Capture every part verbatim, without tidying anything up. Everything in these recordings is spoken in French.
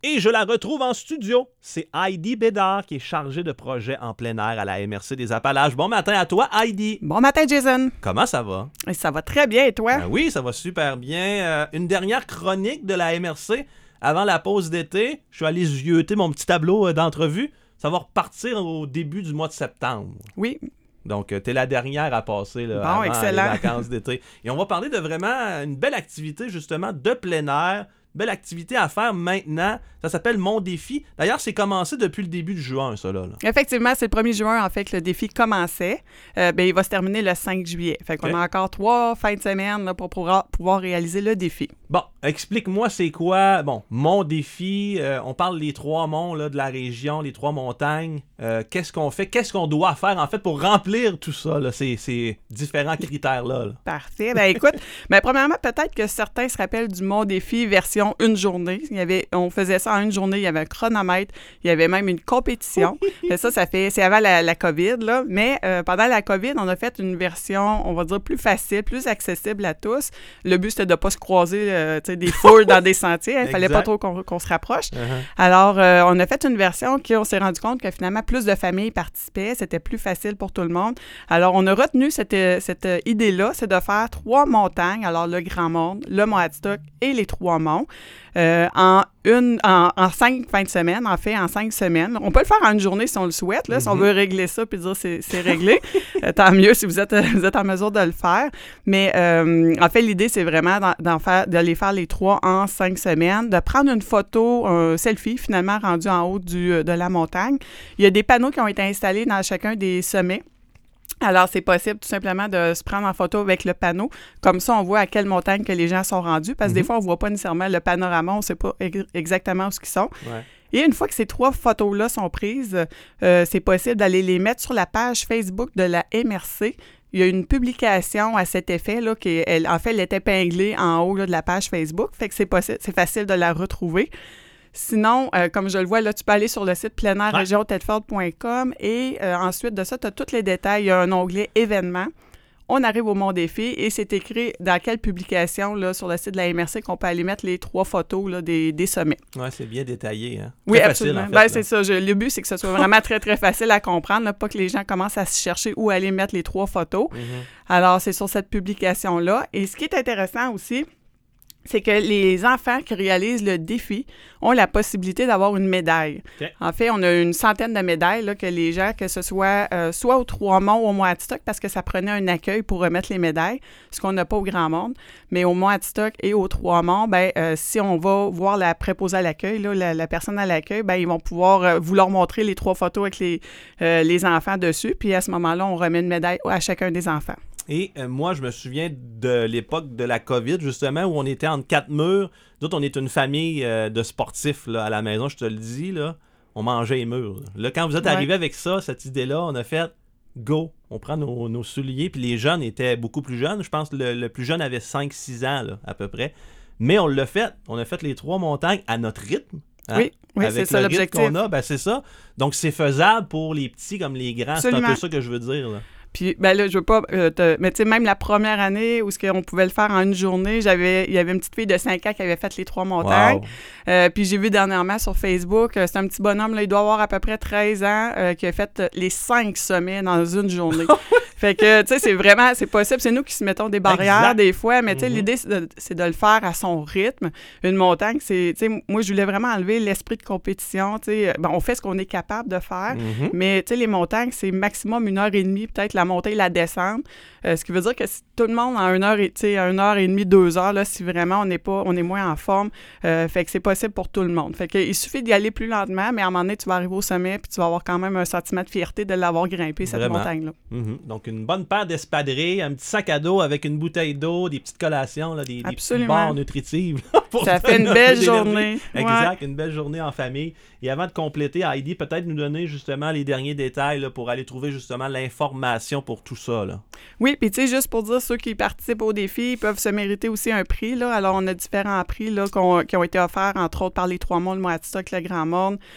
Et je la retrouve en studio. C'est Heidi Bédard qui est chargée de projet en plein air à la M R C des Appalaches. Bon matin à toi, Heidi. Bon matin, Jason. Comment ça va? Et ça va très bien, et toi? Ben oui, ça va super bien. Euh, une dernière chronique de la M R C avant la pause d'été. Je suis allé zioter mon petit tableau euh, d'entrevue. Ça va repartir au début du mois de septembre. Oui. Donc, euh, t'es la dernière à passer là, bon, avant excellent. les vacances d'été. Et on va parler de vraiment une belle activité, justement, de plein air. Belle activité à faire maintenant. Ça s'appelle Mon Défi. D'ailleurs, c'est commencé depuis le début du juin, ça, là. là. Effectivement, c'est le premier juin, en fait, que le défi commençait. Euh, ben, il va se terminer le cinq juillet. Fait qu'on Okay. a encore trois fins de semaine là, pour pouvoir, pouvoir réaliser le défi. Bon, explique-moi, c'est quoi, bon, Mon Défi. Euh, on parle des trois monts là, de la région, les trois montagnes. Euh, qu'est-ce qu'on fait? Qu'est-ce qu'on doit faire, en fait, pour remplir tout ça, là, ces, ces différents critères-là? Là? Parfait. Ben écoute, ben, premièrement, peut-être que certains se rappellent du Mon Défi version une journée. Il y avait, on faisait ça en une journée. Il y avait un chronomètre. Il y avait même une compétition. Et ça, ça fait, c'est avant la, la COVID, là. Mais euh, pendant la COVID, on a fait une version, on va dire, plus facile, plus accessible à tous. Le but, c'était de ne pas se croiser euh, tu sais, des foules dans des sentiers. Il ne fallait pas trop qu'on, qu'on se rapproche. Uh-huh. Alors, euh, on a fait une version qui, on s'est rendu compte que finalement, plus de familles participaient. C'était plus facile pour tout le monde. Alors, on a retenu cette, cette idée-là, c'est de faire trois montagnes. Alors, le Grand Monde, le Mont Hadstock et les Trois Monts. Euh, en, une, en, en cinq fins de semaine, en fait, en cinq semaines. On peut le faire en une journée si on le souhaite, là, mm-hmm. si on veut régler ça puis dire c'est, c'est réglé. euh, tant mieux si vous êtes, vous êtes en mesure de le faire. Mais euh, en fait, l'idée, c'est vraiment d'en, d'en faire, d'aller faire les trois en cinq semaines, de prendre une photo, un selfie, finalement, rendu en haut du, de la montagne. Il y a des panneaux qui ont été installés dans chacun des sommets. Alors, c'est possible tout simplement de se prendre en photo avec le panneau. Comme ça, on voit à quelle montagne que les gens sont rendus. Parce que mm-hmm. des fois, on ne voit pas nécessairement le panorama. On ne sait pas ex- exactement où ils sont. Ouais. Et une fois que ces trois photos-là sont prises, euh, c'est possible d'aller les mettre sur la page Facebook de la M R C. Il y a une publication à cet effet, là, qui elle, en fait, elle est épinglée en haut là, de la page Facebook. Fait que c'est possible, c'est facile de la retrouver. Sinon, euh, comme je le vois, là, tu peux aller sur le site plein air région tedford point com et euh, ensuite de ça, tu as tous les détails. Il y a un onglet événements. On arrive au Mon Défi et c'est écrit dans quelle publication là, sur le site de la M R C qu'on peut aller mettre les trois photos là, des, des sommets. Oui, c'est bien détaillé. Hein? Oui, très absolument. Facile, en fait, ben, c'est ça. Je, le but, c'est que ce soit vraiment très, très facile à comprendre, là, pas que les gens commencent à se chercher où aller mettre les trois photos. Mm-hmm. Alors, c'est sur cette publication-là. Et ce qui est intéressant aussi, c'est que les enfants qui réalisent le défi ont la possibilité d'avoir une médaille. Okay. En fait, on a une centaine de médailles là, que les gens, que ce soit euh, soit aux Trois Monts ou au Mont Hadstock, parce que ça prenait un accueil pour remettre les médailles, ce qu'on n'a pas au Grand Monde. Mais au Mont Hadstock et aux Trois Monts, ben, euh, si on va voir la préposée à l'accueil, là, la, la personne à l'accueil, ben, ils vont pouvoir euh, vous leur montrer les trois photos avec les, euh, les enfants dessus. Puis à ce moment-là, on remet une médaille à chacun des enfants. Et euh, moi, je me souviens de l'époque de la COVID, justement, où on était entre quatre murs. D'autres, on est une famille euh, de sportifs là, à la maison, je te le dis. Là, on mangeait les murs. Là, là quand vous êtes ouais. arrivé avec ça, cette idée-là, on a fait « go ». On prend nos, nos souliers. Puis les jeunes étaient beaucoup plus jeunes. Je pense que le, le plus jeune avait cinq six ans, là, à peu près. Mais on l'a fait. On a fait les trois montagnes à notre rythme. Hein? Oui, oui, avec c'est ça le l'objectif. Rythme qu'on a, ben, c'est ça. Donc, c'est faisable pour les petits comme les grands. Absolument. C'est un peu ça que je veux dire, là. Puis, ben là, je veux pas euh, te... Mais tu sais, même la première année où on pouvait le faire en une journée, j'avais... il y avait une petite fille de cinq ans qui avait fait les trois montagnes. Wow. Euh, puis j'ai vu dernièrement sur Facebook, euh, c'est un petit bonhomme, là, il doit avoir à peu près treize ans, euh, qui a fait les cinq sommets dans une journée. Fait que, tu sais, c'est vraiment... C'est possible. C'est nous qui se mettons des barrières exact. Des fois, mais tu sais, mm-hmm. l'idée, c'est de, c'est de le faire à son rythme. Une montagne, c'est... Tu sais, moi, je voulais vraiment enlever l'esprit de compétition. Tu sais, ben, on fait ce qu'on est capable de faire, mm-hmm. mais tu sais, les montagnes, c'est maximum une heure et demie, peut-être la montée et la descente. Euh, ce qui veut dire que si tout le monde en une heure et, tu sais, une heure et demie, deux heures, là, si vraiment on n'est pas, on est moins en forme, euh, fait que c'est possible pour tout le monde. Fait que il suffit d'y aller plus lentement, mais à un moment donné, tu vas arriver au sommet puis tu vas avoir quand même un sentiment de fierté de l'avoir grimpé, cette vraiment. Montagne-là. Mm-hmm. Donc, une bonne paire d'espadrilles, un petit sac à dos avec une bouteille d'eau, des petites collations, là, des, des petites barres nutritives. Ça fait une belle journée. Exact, ouais. Une belle journée en famille. Et avant de compléter, Heidi, peut-être nous donner justement les derniers détails là, pour aller trouver justement l'information pour tout ça. Là. Oui, puis tu sais, juste pour dire, ceux qui participent au défi, ils peuvent se mériter aussi un prix. Là. Alors, on a différents prix là, qu'on, qui ont été offerts, entre autres, par les Trois Monts, le Mont Hadstock, le Grand Monde.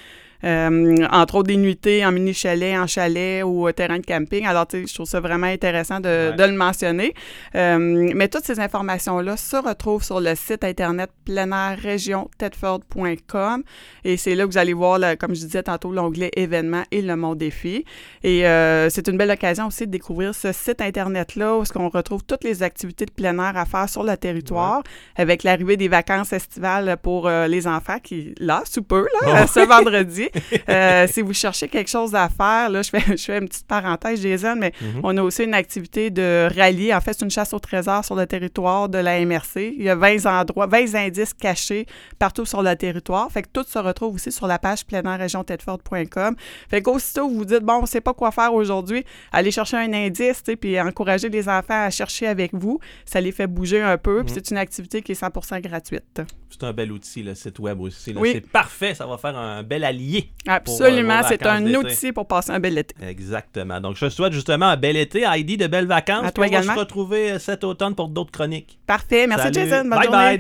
Euh, entre autres, des nuitées en mini-chalet, en chalet ou terrain de camping. Alors, tu sais, je trouve ça vraiment intéressant de, ouais. de le mentionner. Euh, mais toutes ces informations-là se retrouvent sur le site Internet plein air région thetford point com et c'est là que vous allez voir, le, comme je disais tantôt, l'onglet événements et le Mont Défi. Et euh, c'est une belle occasion aussi de découvrir ce site Internet-là où on retrouve toutes les activités de plein air à faire sur le territoire, ouais. avec l'arrivée des vacances estivales pour euh, les enfants qui, là, sous peu, là, oh. ce vendredi. euh, si vous cherchez quelque chose à faire, là, je fais, je fais une petite parenthèse, Jason, mais mm-hmm. on a aussi une activité de rallye. En fait, c'est une chasse au trésor sur le territoire de la M R C. Il y a vingt endroits, vingt indices cachés partout sur le territoire. Fait que tout se retrouve aussi sur la page plein air région thetford point com. Fait qu'aussitôt, vous vous dites, bon, on ne sait pas quoi faire aujourd'hui, allez chercher un indice, tu sais, puis encourager les enfants à chercher avec vous. Ça les fait bouger un peu, mm-hmm. puis c'est une activité qui est cent pour cent gratuite. C'est un bel outil, le site web aussi. Là. Oui. C'est parfait, ça va faire un bel allié. Absolument, pour, euh, c'est un d'été. outil pour passer un bel été. Exactement. Donc, je te souhaite justement un bel été, Heidi, de belles vacances. À toi on également. va se retrouver cet automne pour d'autres chroniques. Parfait. Merci, Salut. Jason. Bonne bye journée. Bye.